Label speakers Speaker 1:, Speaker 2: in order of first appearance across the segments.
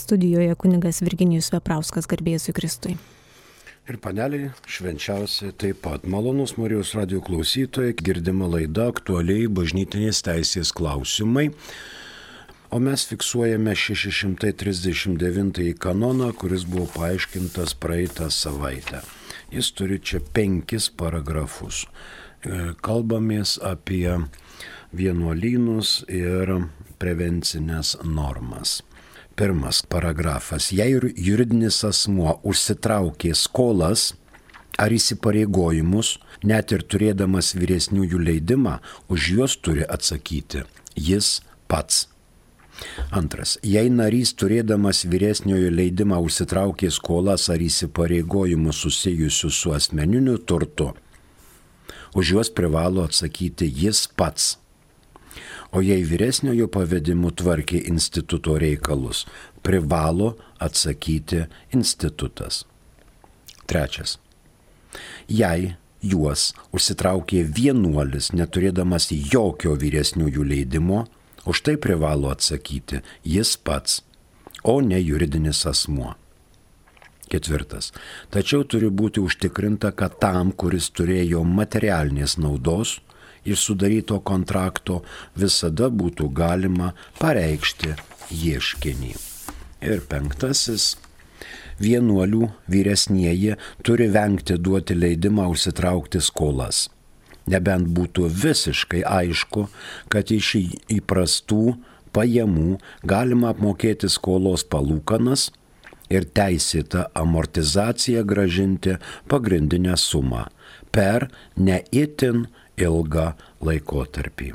Speaker 1: studijoje kunigas Virginijus Veprauskas, garbė Jėzui Kristui.
Speaker 2: Ir paneliai švenčiausiai taip pat. Malonus Marijos radijo klausytojai, girdima laida aktualiai bažnytinės teisės klausimai. O mes fiksuojame 639 kanoną, kuris buvo paaiškintas praeitą savaitę. Jis turi čia 5 paragrafus. Kalbamės apie vienuolynus ir prevencinės normas. Pirmas paragrafas. Jei juridinis asmuo užsitraukė skolas ar įsipareigojimus, net ir turėdamas vyresniųjų leidimą, už juos turi atsakyti jis pats. Antras. Jei narys turėdamas vyresniojo leidimą užsitraukė skolas ar įsipareigojimus susijusius su asmeniniu turtu, už juos privalo atsakyti jis pats. O jei vyresniojo pavedimu tvarkė instituto reikalus, privalo atsakyti institutas. Trečias. Jei juos užsitraukė vienuolis, neturėdamas jokio vyresniųjų leidimo, už tai privalo atsakyti jis pats, o ne juridinis asmuo. Ketvirtas. Tačiau turi būti užtikrinta, kad tam, kuris turėjo materialinės naudos, iš sudaryto kontrakto visada būtų galima pareikšti ieškinį. Ir penktasis. Vienuolių vyresnieji turi vengti duoti leidimą užsitraukti skolas. Nebent būtų visiškai aišku, kad iš įprastų pajamų galima apmokėti skolos palūkanas ir teisėtą amortizaciją grąžinti pagrindinę sumą per ne itin ilgą laikotarpį.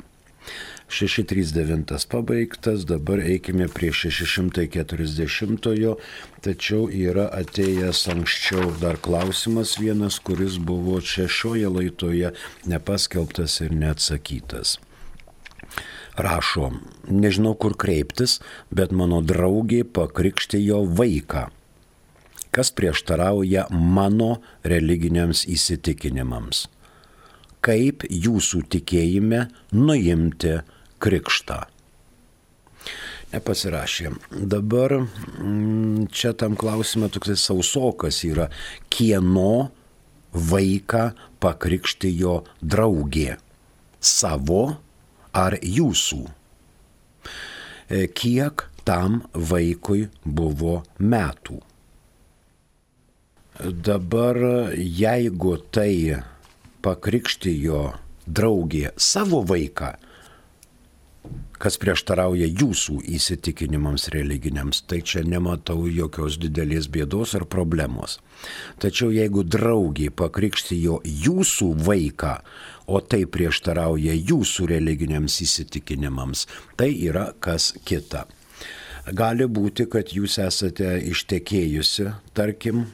Speaker 2: 639 pabaigtas, dabar eikime prie 640, tačiau yra atėjęs anksčiau dar klausimas vienas, kuris buvo čia šioje laidoje nepaskelbtas ir neatsakytas. Rašo, nežinau kur kreiptis, bet mano draugė pakrikštijo vaiką, kas prieštarauja mano religiniams įsitikinimams. Kaip jūsų tikėjime nuimti krikštą? Nepasirašė. Dabar čia tam klausime toks sausokas yra, kieno vaiką pakrikštijo draugė? Savo ar jūsų? Kiek tam vaikui buvo metų? Dabar jeigu tai pakrikštijo draugė savo vaiką, kas prieštarauja jūsų įsitikinimams religiniams, tai čia nematau jokios didelės bėdos ar problemos. Tačiau jeigu draugė pakrikštijo jūsų vaiką, o tai prieštarauja jūsų religiniams įsitikinimams, tai yra kas kita. Gali būti, kad jūs esate ištekėjusi, tarkim,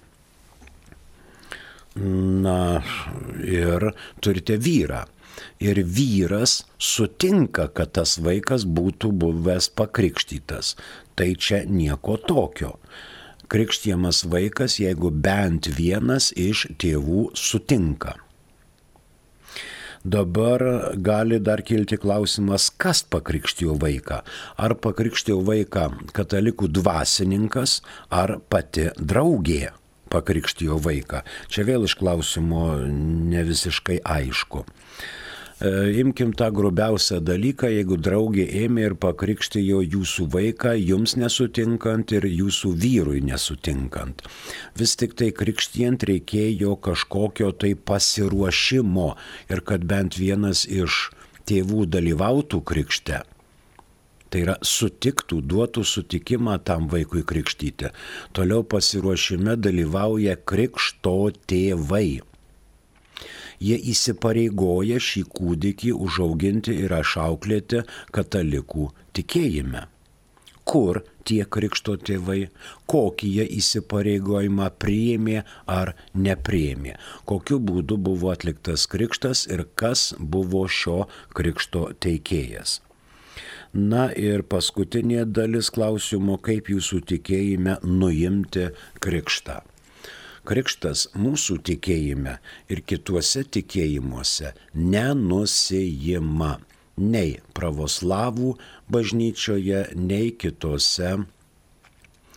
Speaker 2: ir turite vyrą. Ir vyras sutinka, kad tas vaikas būtų buvęs pakrikštytas. Tai čia nieko tokio. Krikštijamas vaikas, jeigu bent vienas iš tėvų sutinka. Dabar gali dar kilti klausimas, kas pakrikštijo vaiką. Ar pakrikštijo vaiką katalikų dvasininkas, ar pati draugė pakrikštijo vaiką. Čia vėl iš klausimo ne visiškai aišku. Imkim tą grubiausią dalyką, jeigu draugė ėmė ir pakrikštijo jūsų vaiką, jums nesutinkant ir jūsų vyrui nesutinkant. Vis tik tai krikštijant reikėjo kažkokio tai pasiruošimo ir kad bent vienas iš tėvų dalyvautų krikšte. Tai yra sutiktų, duotų sutikimą tam vaikui krikštyti. Toliau pasiruošime dalyvauja krikšto tėvai. Jie įsipareigoja šį kūdikį užauginti ir išauklėti katalikų tikėjime. Kur tie krikšto tėvai, kokį jie įsipareigojimą priėmė ar nepriėmė, kokiu būdu buvo atliktas krikštas ir kas buvo šio krikšto teikėjas. Na ir paskutinė dalis klausimo, kaip jūsų tikėjime nuimti krikštą. Krikštas mūsų tikėjime ir kituose tikėjimuose nenusijima nei pravoslavų bažnyčioje, nei kitose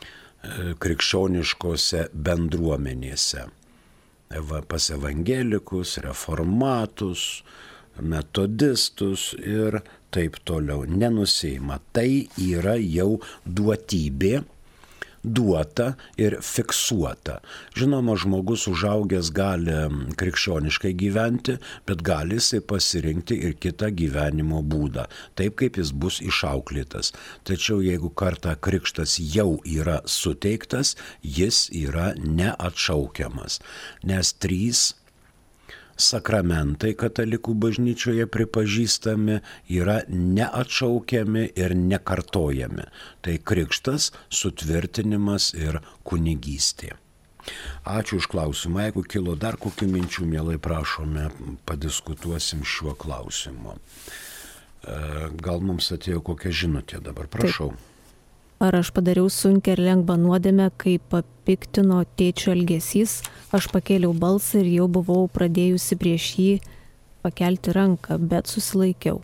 Speaker 2: krikščioniškose bendruomenėse. Pas evangelikus, reformatus, metodistus ir taip toliau. Nenusiima. Tai yra jau duotybė, duota ir fiksuota. Žinoma, žmogus užaugęs gali krikščioniškai gyventi, bet gali jisai pasirinkti ir kitą gyvenimo būdą, taip kaip jis bus išauklėtas. Tačiau jeigu kartą krikštas jau yra suteiktas, jis yra neatšaukiamas, nes 3 sakramentai katalikų bažnyčioje pripažįstami yra neatšaukiami ir nekartojami. Tai krikštas, sutvirtinimas ir kunigystė. Ačiū už klausimą. Jeigu kilo dar kokių minčių, mielai prašome, padiskutuosim šiuo klausimu. Gal mums atėjo kokia žinutė dabar? Prašau. Taip.
Speaker 1: Ar aš padariau sunkią ir lengvą nuodėmę, kai papiktino tėčio elgesys, aš pakėliau balsą ir jau buvau pradėjusi prieš jį pakelti ranką, bet susilaikiau.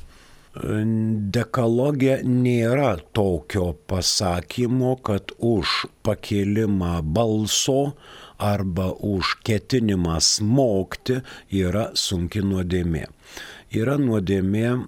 Speaker 2: Dekalogė nėra tokio pasakymo, kad už pakėlimą balso arba už ketinimą smogti yra sunki nuodėmė. Yra nuodėmė,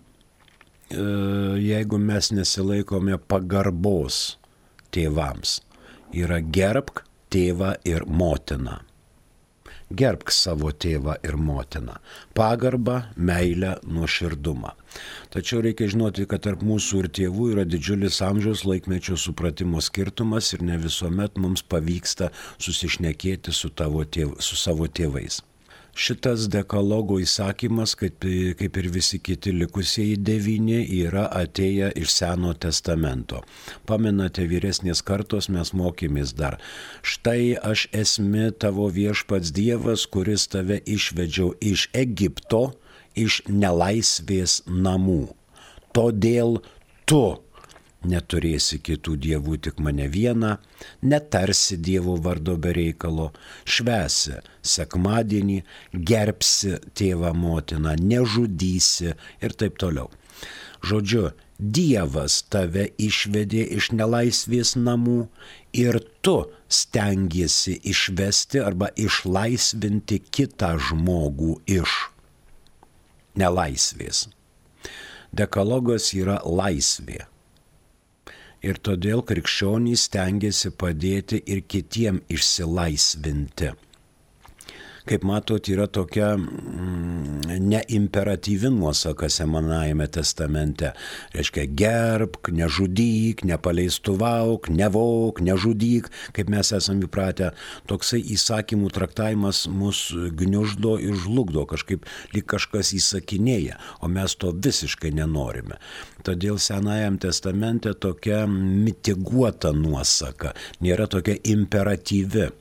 Speaker 2: jeigu mes nesilaikome pagarbos tėvams. Yra gerbk tėvą ir motiną. Gerbk savo tėvą ir motiną. Pagarbą, meilę, nuoširdumą. Tačiau reikia žinoti, kad tarp mūsų ir tėvų yra didžiulis amžiaus laikmečio supratimo skirtumas ir ne visuomet mums pavyksta susišnekėti su savo tėvais. Šitas dekalogo įsakymas, kaip ir visi kiti likusieji 9, yra atėję iš Seno testamento. Pamenate, vyresnės kartos mes mokėmės dar. Štai aš esmi tavo viešpats Dievas, kuris tave išvedžiau iš Egipto, iš nelaisvės namų. Todėl tu neturėsi kitų dievų, tik mane vieną, netarsi Dievo vardo be reikalo, švęsi sekmadienį, gerbsi tėvą motiną, nežudysi ir taip toliau. Žodžiu, Dievas tave išvedė iš nelaisvės namų ir tu stengiesi išvesti arba išlaisvinti kitą žmogų iš nelaisvės. Dekalogas yra laisvė. Ir todėl krikščionys stengiasi padėti ir kitiem išsilaisvinti. Kaip matot, yra tokia neimperatyvi nuosaka Senajame testamente. Reiškia, gerbk, nežudyk, nepaleistuvauk, nevok, nežudyk. Kaip mes esame įpratę, toksai įsakymų traktavimas mus gniuždo ir žlugdo, kažkaip lyg kažkas įsakinėja, o mes to visiškai nenorime. Todėl Senajam testamente tokia mitiguota nuosaka, nėra tokia imperatyvi.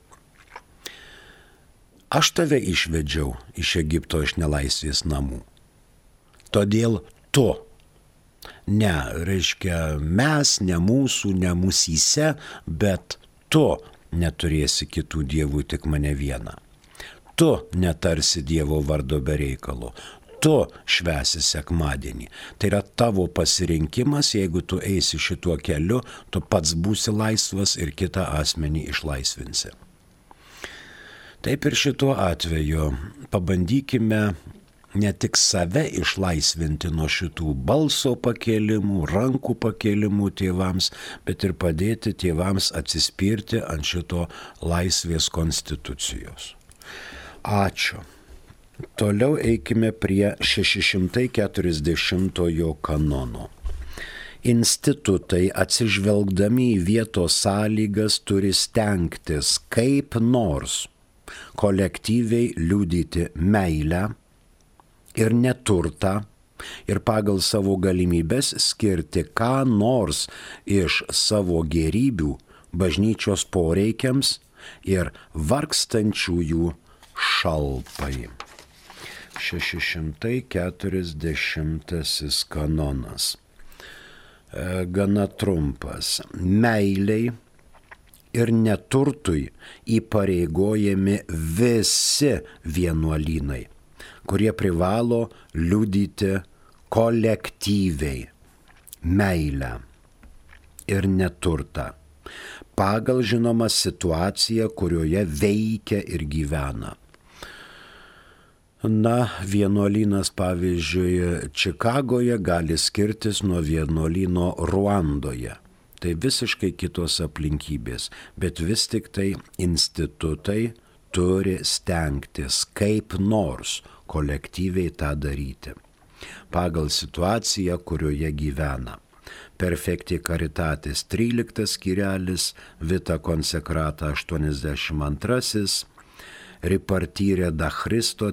Speaker 2: Aš tave išvedžiau iš Egipto, iš nelaisvės namų. Todėl tu. Ne, reiškia, mes, ne mūsų, ne mūsyse, bet tu neturėsi kitų dievų, tik mane vieną. Tu netarsi Dievo vardo be reikalo. Tu švęsi sekmadienį. Tai yra tavo pasirinkimas, jeigu tu eisi šituo keliu, tu pats būsi laisvas ir kitą asmenį išlaisvinsi. Taip ir šituo atveju pabandykime ne tik save išlaisvinti nuo šitų balso pakėlimų, rankų pakėlimų tėvams, bet ir padėti tėvams atsispirti ant šito laisvės konstitucijos. Ačiū. Toliau eikime prie 640 kanono. Institutai atsižvelgdami į vietos sąlygas turi stengtis kaip nors kolektyviai liudyti meilę ir neturtą ir pagal savo galimybės skirti ką nors iš savo gėrybių bažnyčios poreikiams ir vargstančiųjų šalpai. 640 kanonas. Gana trumpas. Meiliai ir neturtui įpareigojami visi vienuolynai, kurie privalo liudyti kolektyviai meilę ir neturtą. pagal žinoma situaciją, kurioje veikia ir gyvena. Vienuolynas, pavyzdžiui, Čikagoje gali skirtis nuo vienuolyno Ruandoje. Tai visiškai kitos aplinkybės, bet vis tik tai institutai turi stengtis kaip nors kolektyviai tą daryti. Pagal situaciją, kurioje gyvena. Perfecti Caritatis 13 skyrelis, Vita Consecrata 82, Ripartire da Christo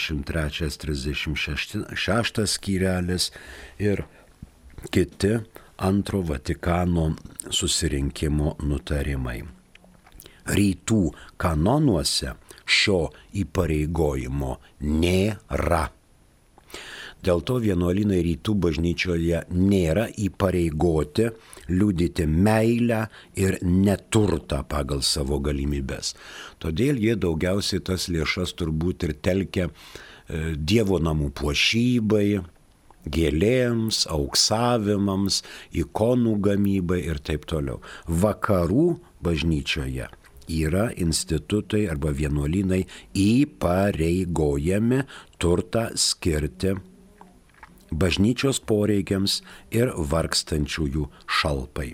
Speaker 2: 33-36 skyrelis ir kiti Antro Vatikano susirinkimo nutarimai. Rytų kanonuose šio įpareigojimo nėra. Dėl to vienuolynai rytų bažnyčioje nėra įpareigoti liudyti meilę ir neturtą pagal savo galimybės. Todėl jie daugiausiai tas lėšas turbūt ir telkia Dievo namų puošybai, gėlėms, auksavimams, ikonų gamybai ir taip toliau. Vakarų bažnyčioje yra institutai arba vienuolynai įpareigojami turtą skirti bažnyčios poreikiams ir vargstančiųjų šalpai.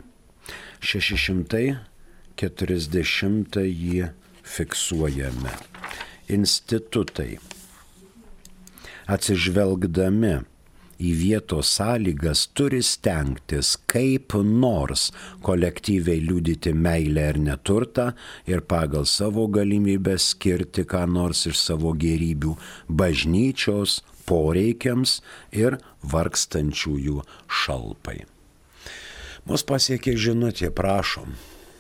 Speaker 2: 640 fiksuojame. Institutai, atsižvelgdami į vietos sąlygas, turi stengtis kaip nors kolektyviai liudyti meilę ir neturtą ir pagal savo galimybę skirti ką nors iš savo gėrybių bažnyčios poreikiams ir vargstančiųjų šalpai. Mus pasiekė žinutė, prašom.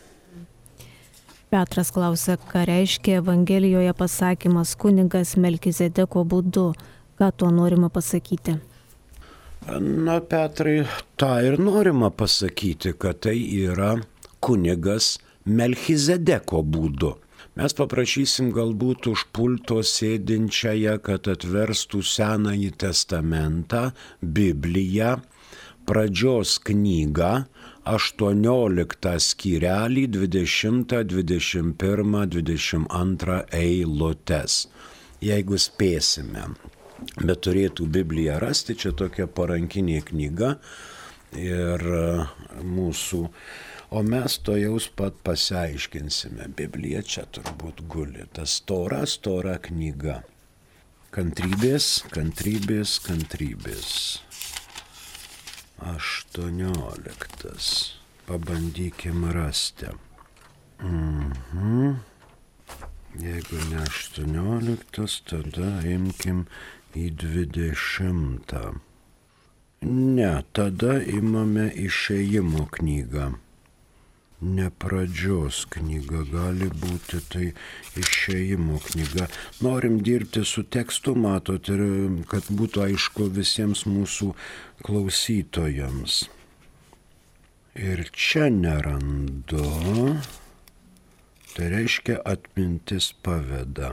Speaker 1: Petras klausia, ką reiškia Evangelijoje pasakymas kunigas Melchizedeko būdu. Ką tuo norima pasakyti?
Speaker 2: Petrai, tą ir norima pasakyti, kad tai yra kunigas Melchizedeko būdu. Mes paprašysim galbūt už pulto sėdinčiąją, kad atverstų Senąjį testamentą, Bibliją, pradžios knygą, 18 skyrelį, 20, 21, 22 eilutes. Jeigu spėsime, bet turėtų Bibliją rasti, čia tokia parankinė knyga ir mūsų. O mes to jaus pat pasiaiškinsime. Biblija čia turbūt guli. Ta stora knyga. Kantrybės. 18. Pabandykim rasti. Jeigu ne 18, tada imkim į 20. Ne, tada imame Išėjimo knygą. Ne pradžios knyga, gali būti tai Išėjimo knyga. Norim dirbti su tekstu, matot, ir kad būtų aišku visiems mūsų klausytojams. Ir čia nerandu, tai reiškia atmintis paveda.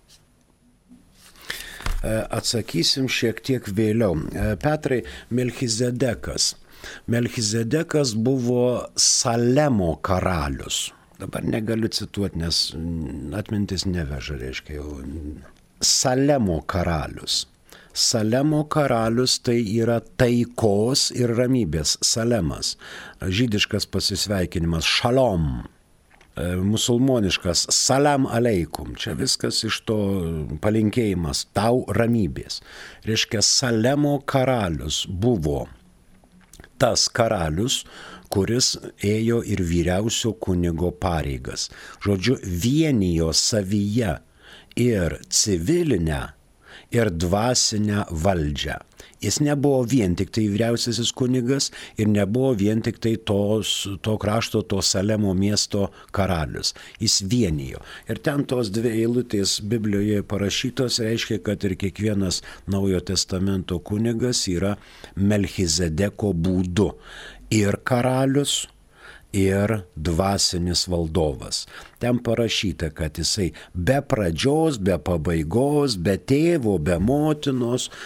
Speaker 2: Atsakysim šiek tiek vėliau. Petrai, Melchizedekas. Melchizedekas buvo Salemo karalius. Dabar negaliu cituoti, nes atmintis neveža, reiškia jau. Salemo karalius. Salemo karalius tai yra taikos ir ramybės. Salemas. Žydiškas pasisveikinimas. Šalom. Musulmoniškas salam aleikum. Čia viskas iš to palinkėjimas tau ramybės. Reiškia, Salemo karalius buvo tas karalius, kuris ėjo ir vyriausio kunigo pareigas. Žodžiu, vienijo savyje ir civilinę, ir dvasinę valdžią. Jis nebuvo vien tik tai vyriausiasis kunigas ir nebuvo vien tik tai to krašto, to Salemo miesto karalius. Jis vienijo. Ir ten tos dvi eilutės Biblijoje parašytos reiškia, kad ir kiekvienas Naujojo testamento kunigas yra Melchizedeko būdu. Ir karalius, ir dvasinis valdovas. Ten parašyta, kad jisai be pradžios, be pabaigos, be tėvo, be motinos,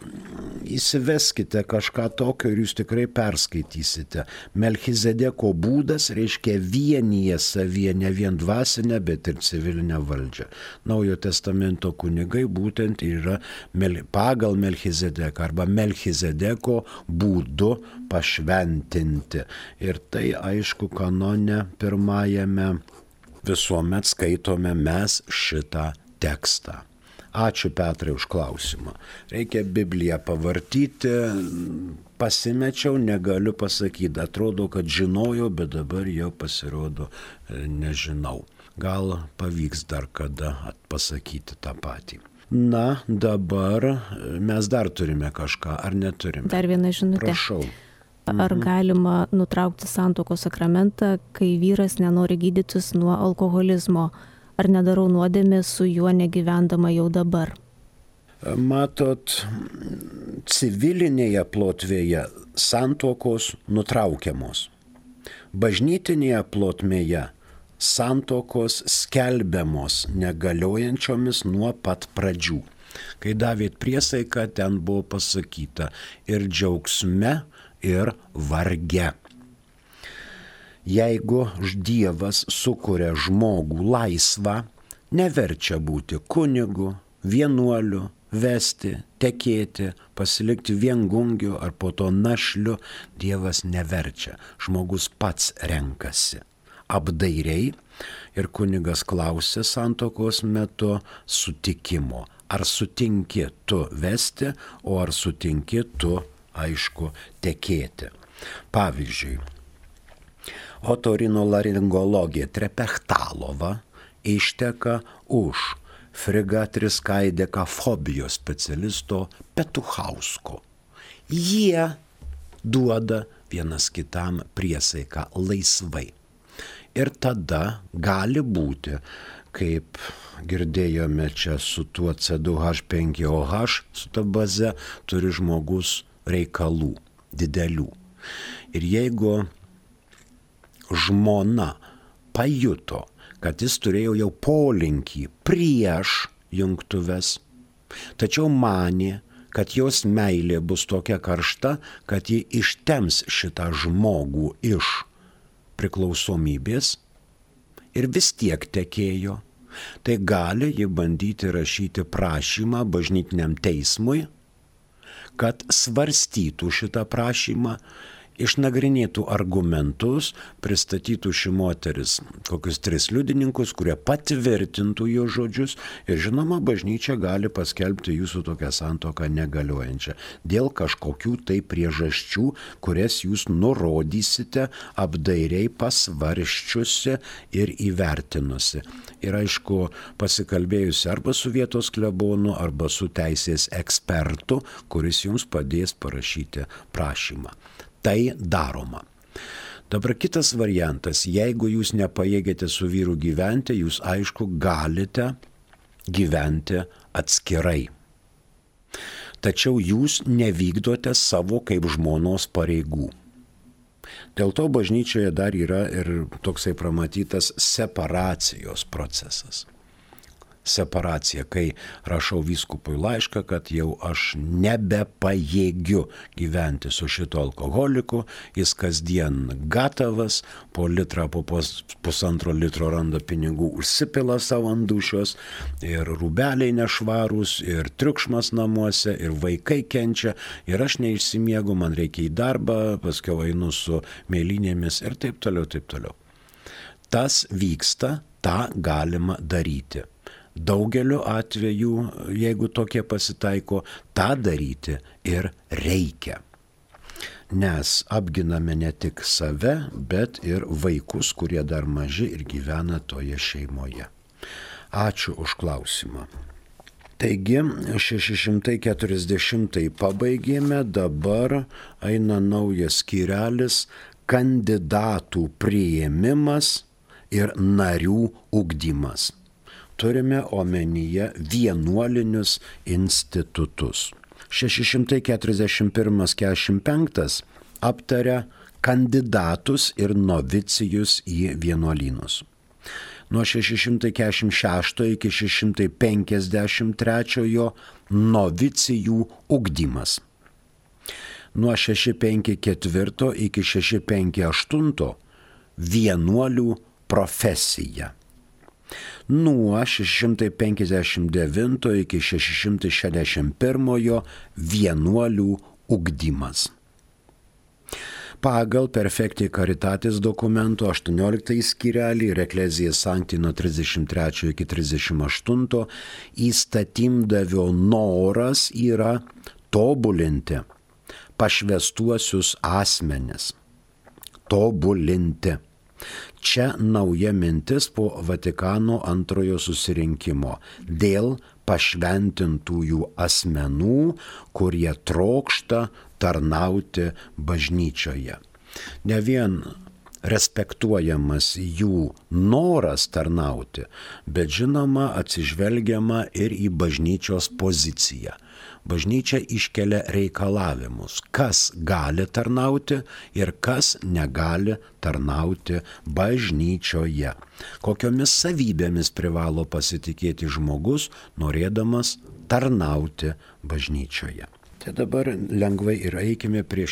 Speaker 2: įsiveskite kažką tokio ir jūs tikrai perskaitysite. Melchizedeko būdas reiškia vienyje savyje ne vien dvasinę, bet ir civilinę valdžią. Naujojo testamento kunigai būtent yra pagal Melchizedeką arba Melchizedeko būdu pašventinti. Ir tai aišku kanone pirmajame visuomet skaitome mes šitą tekstą. Ačiū Petrai už klausimą. Reikia Bibliją pavartyti, pasimečiau, negaliu pasakyti. Atrodo, kad žinojau, bet dabar jau pasirodo nežinau. Gal pavyks dar kada pasakyti tą patį. Na, dabar mes dar turime kažką, ar neturime?
Speaker 1: Dar viena žinutė.
Speaker 2: Prašau.
Speaker 1: Ar galima nutraukti santuokos sakramentą, kai vyras nenori gydytis nuo alkoholizmo? Ar nedarau nuodėmės su juo negyvendama jau dabar?
Speaker 2: Matot, civilinėje plotmėje santuokos nutraukiamos. Bažnytinėje plotmėje santuokos skelbiamos negaliojančiomis nuo pat pradžių. Kai davėt priesaiką, ten buvo pasakyta ir džiaugsme, ir varge. Jeigu Dievas sukuria žmogų laisvą, neverčia būti kunigu, vienuoliu, vesti, tekėti, pasilikti viengungiu ar po to našliu, Dievas neverčia. Žmogus pats renkasi apdairiai ir kunigas klausė santuokos metu sutikimo. Ar sutinki tu vesti, o ar sutinki tu, aišku, tekėti. Pavyzdžiui, otorinolaringologė Trepechtalova išteka už frigatriskaidekafobijos specialisto Petuchausko. Jie duoda vienas kitam priesaiką laisvai. Ir tada gali būti, kaip girdėjome čia su tuo C2H5OH, su ta baze, turi žmogus reikalų didelių. Ir jeigu žmona pajuto, kad jis turėjo jau polinkį prieš jungtuves, tačiau manė, kad jos meilė bus tokia karšta, kad ji ištems šitą žmogų iš priklausomybės ir vis tiek tekėjo, tai gali ji bandyti rašyti prašymą bažnytiniam teismui, kad svarstytų šitą prašymą, išnagrinėtų argumentus, pristatytų ši moteris kokius 3 liudininkus, kurie patvirtintų jo žodžius ir žinoma, bažnyčia gali paskelbti jūsų tokią santuoką negaliojančią dėl kažkokių tai priežasčių, kurias jūs nurodysite apdairiai pasvarščiusi ir įvertinusi. Ir aišku, pasikalbėjusi arba su vietos klebonu, arba su teisės ekspertu, kuris jums padės parašyti prašymą. Tai daroma. Dabar kitas variantas, jeigu jūs nepajėgėte su vyru gyventi, jūs aišku galite gyventi atskirai. Tačiau jūs nevykdote savo kaip žmonos pareigų. Dėl to bažnyčioje dar yra ir toksai pramatytas separacijos procesas. Separacija, kai rašau vyskupui laišką, kad jau aš nebepajėgiu gyventi su šito alkoholiku, jis kasdien gatavas, po litrą, po pusantro litro randa pinigų, užsipila savo ant dūšios ir rūbeliai nešvarūs, ir triukšmas namuose, ir vaikai kenčia, ir aš neišsimiegu, man reikia į darbą, paskui einu su mėlynėmis ir taip toliau, taip toliau. Tas vyksta, tą galima daryti. Daugeliu atveju, jeigu tokie pasitaiko, tą daryti ir reikia. Nes apginame ne tik save, bet ir vaikus, kurie dar maži ir gyvena toje šeimoje. Ačiū už klausimą. Taigi, 640 pabaigėme, dabar eina naujas skyrelis – kandidatų priėmimas ir narių ugdymas. Turime omenyje vienuolinius institutus. 641-45 aptaria kandidatus ir novicijus į vienuolynus. Nuo 646 iki 653 novicijų ugdymas. Nuo 654 iki 658 vienuolių profesija. Nuo 659 iki 661 vienuolių ugdymas. Pagal Perfecti Caritatis dokumento 18 skyrelį ir Ecclesiae Sancti nuo 33 iki 38 įstatymdavio noras yra tobulinti pašvęstuosius asmenis. Tobulinti. Čia nauja mintis po Vatikano antrojo susirinkimo dėl pašventintųjų asmenų, kurie trokšta tarnauti bažnyčioje. Ne vien respektuojamas jų noras tarnauti, bet žinoma atsižvelgiama ir į bažnyčios poziciją. Bažnyčia iškelia reikalavimus, kas gali tarnauti ir kas negali tarnauti bažnyčioje. Kokiomis savybėmis privalo pasitikėti žmogus, norėdamas tarnauti bažnyčioje. Tai dabar lengvai ir eikime prie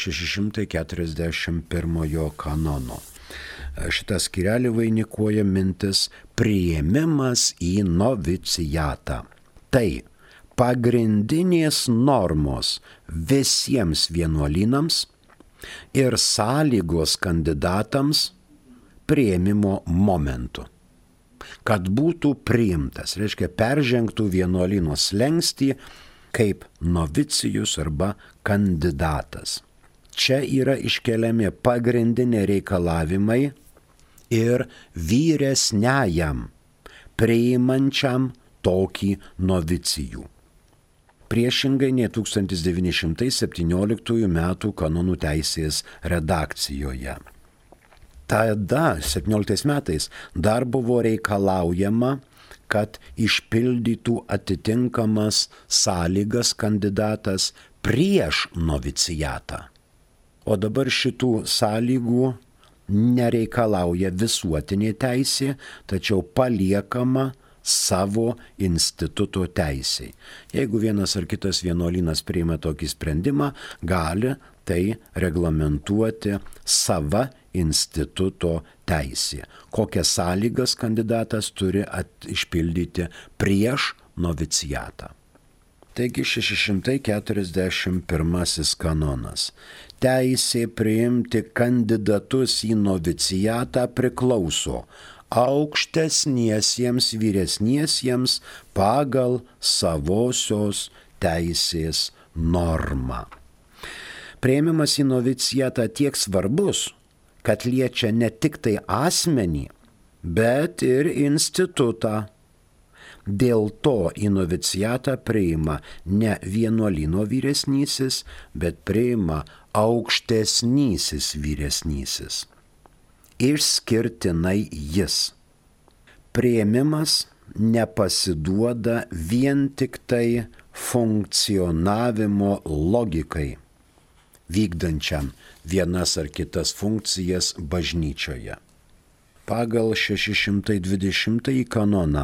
Speaker 2: 641 kanono. Šitą skyrelį vainikuoja mintis priėmimas į novicijatą. Tai pagrindinės normos visiems vienuolynams ir sąlygos kandidatams priėmimo momentu. Kad būtų priimtas, reiškia peržengtų vienuolyno slenkstį kaip novicijus arba kandidatas. Čia yra iškeliami pagrindiniai reikalavimai ir vyresniajam priimančiam tokį novicijų. Priešingai nei 1917 m. kanonų teisės redakcijoje. Tada, 17 metais, dar buvo reikalaujama, kad išpildytų atitinkamas sąlygas kandidatas prieš novicijatą. O dabar šitų sąlygų nereikalauja visuotinė teisė, tačiau paliekama savo instituto teisei. Jeigu vienas ar kitas vienuolynas priima tokį sprendimą, gali tai reglamentuoti sava instituto teisė. Kokias sąlygas kandidatas turi išpildyti prieš novicijatą. Taigi 641 kanonas. Teisė priimti kandidatus į novicijatą priklauso aukštesniesiems vyresniesiems pagal savosios teisės normą. Priėmimas į novicijatą tiek svarbus, kad liečia ne tik tai asmenį, bet ir institutą. Dėl to į novicijatą priima ne vienuolyno vyresnysis, bet priima aukštesnysis vyresnysis. Išskirtinai jis. Priėmimas nepasiduoda vien tik tai funkcionavimo logikai, vykdančiam vienas ar kitas funkcijas bažnyčioje. Pagal 620 kanoną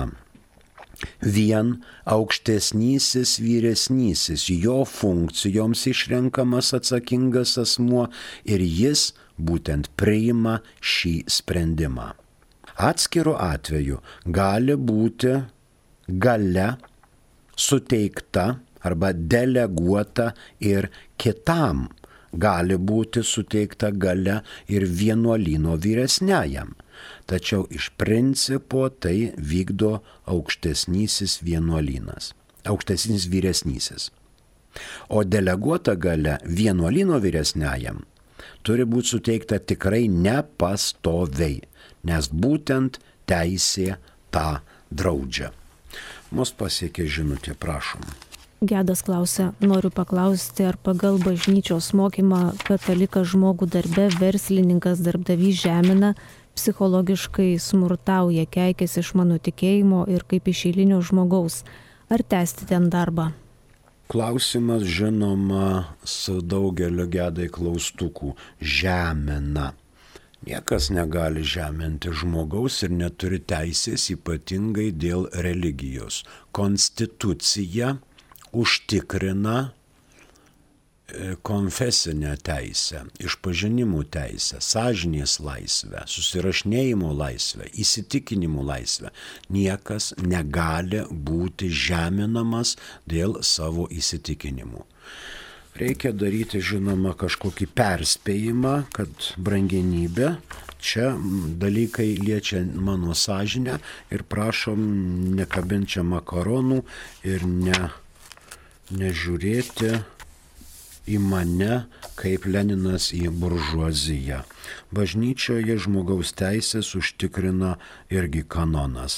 Speaker 2: vien aukštesnysis vyresnysis, jo funkcijoms išrenkamas atsakingas asmuo ir jis būtent priima šį sprendimą. Atskiru atveju gali būti galia suteikta arba deleguota ir kitam, gali būti suteikta galia ir vienuolyno vyresniajam. Tačiau iš principo tai vykdo aukštesnysis vienuolynas, aukštesnis vyresnysis. O deleguota galia vienuolyno vyresniajam turi būti suteikta tikrai nepastoviai, nes būtent teisė tą draudžia. Mus pasiekė žinutė, prašom.
Speaker 1: Gedas klausia, noriu paklausti, ar pagal bažnyčios mokymą katalikas žmogų darbe, verslininkas darbdavys žemina, psichologiškai smurtauja, keikiasi iš mano tikėjimo ir kaip iš eilinio žmogaus. Ar tęsti ten darbą?
Speaker 2: Klausimas, žinoma, su daugeliu gedai klaustukų. Žemina. Niekas negali žeminti žmogaus ir neturi teisės ypatingai dėl religijos. Konstitucija užtikrina konfesinę teisę, išpažinimų teisę, sąžinės laisvę, susirašinėjimo laisvę, įsitikinimų laisvę. Niekas negali būti žeminamas dėl savo įsitikinimų. Reikia daryti, žinoma, kažkokį perspėjimą, kad brangenybė, čia dalykai liečia mano sąžinę ir prašom nekabinti čia makaronų ir nežiūrėti į mane kaip Leninas į buržuaziją. Bažnyčioje žmogaus teisės užtikrina irgi kanonas.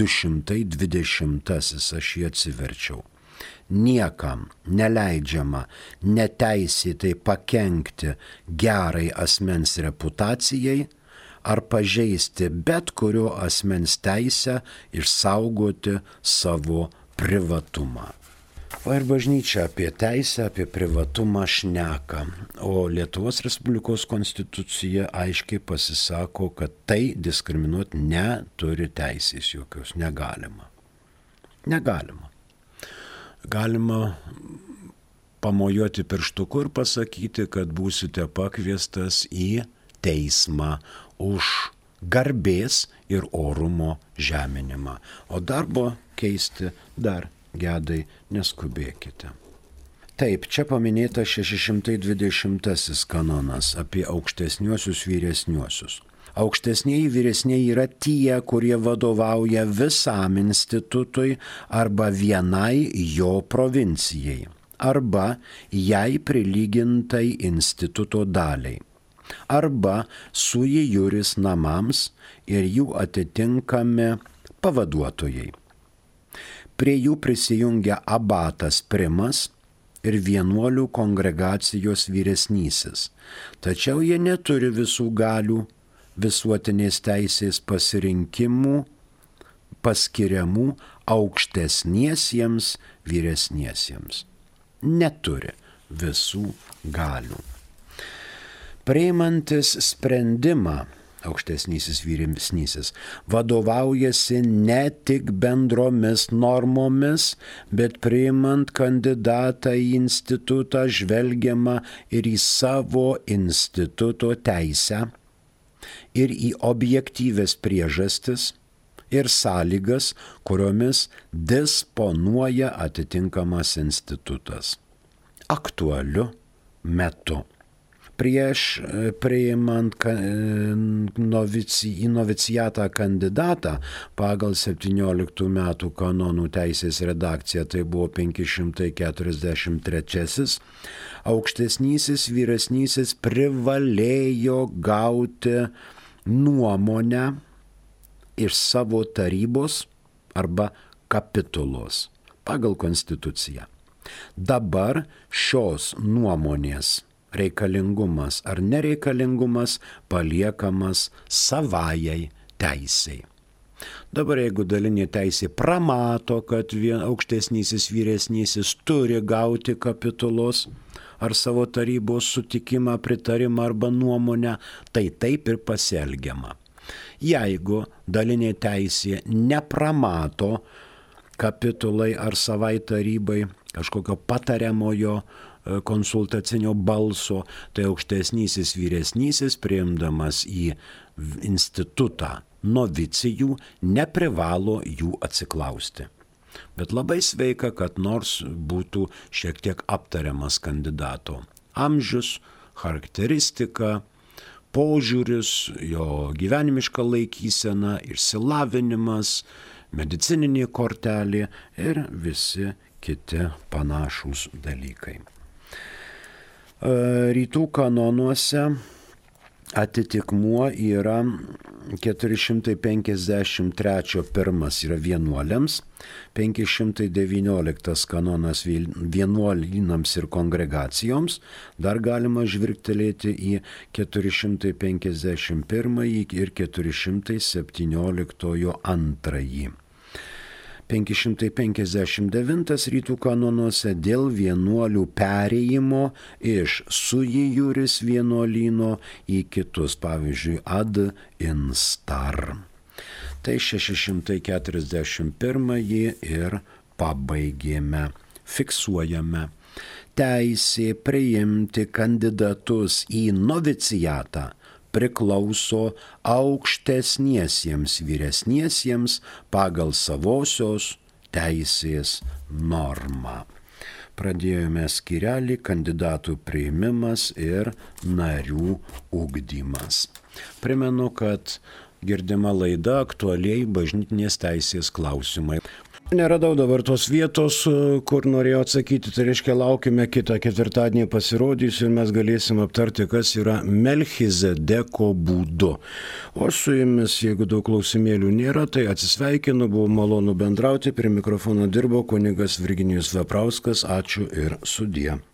Speaker 2: 220, aš jį atsiverčiau. Niekam neleidžiama neteisėtai pakenkti gerai asmens reputacijai ar pažeisti bet kurio asmens teisę išsaugoti savo privatumą. O ir bažnyčia apie teisę, apie privatumą šneka, o Lietuvos Respublikos konstitucija aiškiai pasisako, kad tai diskriminuoti neturi teisės jokios, negalima. Negalima. Galima pamojuoti pirštuku ir pasakyti, kad būsite pakviestas į teismą už garbės ir orumo žeminimą, o darbo keisti dar gedai neskubėkite. Taip, čia paminėta 620 kanonas apie aukštesniuosius vyresniuosius. Aukštesnieji vyresnieji yra tie, kurie vadovauja visam institutui arba vienai jo provincijai, arba jai prilygintai instituto daliai, arba sui juris namams ir jų atitinkami pavaduotojai. Prie jų prisijungia abatas primas ir vienuolių kongregacijos vyresnysis, tačiau jie neturi visų galių visuotinės teisės pasirinkimų paskiriamų aukštesniesiems vyresniesiems. Neturi visų galių. Priimantis sprendimą aukštesnysis vyresnysis vadovaujasi ne tik bendromis normomis, bet priimant kandidatą į institutą žvelgiama ir į savo instituto teisę, ir į objektyves priežastis ir sąlygas, kuriomis disponuoja atitinkamas institutas. Aktualiu metu. Prieš priimant į novicijatą kandidatą pagal 17 metų kanonų teisės redakciją, tai buvo 543, aukštesnysis vyresnysis privalėjo gauti nuomonę iš savo tarybos arba kapitulos pagal konstituciją. Dabar šios nuomonės reikalingumas ar nereikalingumas paliekamas savajai teisei. Dabar jeigu dalinė teisė pramato, kad aukštesnysis vyresnysis turi gauti kapitulos ar savo tarybos sutikimą, pritarimą arba nuomonę, tai taip ir pasielgiama. Jeigu dalinė teisė nepramato kapitulai ar savai tarybai kažkokio patariamojo konsultacinio balso, tai aukštesnysis vyresnysis priimdamas į institutą novicijų neprivalo jų atsiklausti. Bet labai sveika, kad nors būtų šiek tiek aptariamas kandidato amžius, charakteristika, požiūris, jo gyvenimiška laikysena, išsilavinimas, medicininė kortelė ir visi kiti panašūs dalykai. Rytų kanonuose atitikmuo yra 453 pirmas yra vienuoliams, 519 kanonas vienuolynams ir kongregacijoms, dar galima žvilgtelėti į 451 ir 417 antrąjį. 559 rytų kanonuose dėl vienuolių perėjimo iš sui juris vienuolyno į kitus, pavyzdžiui, ad instar. Tai 641 ir pabaigėme, fiksuojame. Teisė priimti kandidatus į novicijatą priklauso aukštesniesiems vyresniesiems pagal savosios teisės normą. Pradėjome skyrelį kandidatų priėmimas ir narių ugdymas. Primenu, kad girdima laida aktualiai bažnytinės teisės klausimai. Neradau dabar tos vietos, kur norėjau atsakyti, tai reiškia laukime kitą ketvirtadienį pasirodys ir mes galėsim aptarti, kas yra Melchizedeko būdu. O su jumis, jeigu daug klausimėlių nėra, tai atsisveikinu, buvo malonu bendrauti, prie mikrofono dirbo kunigas Virginijus Veprauskas, ačiū ir sudie.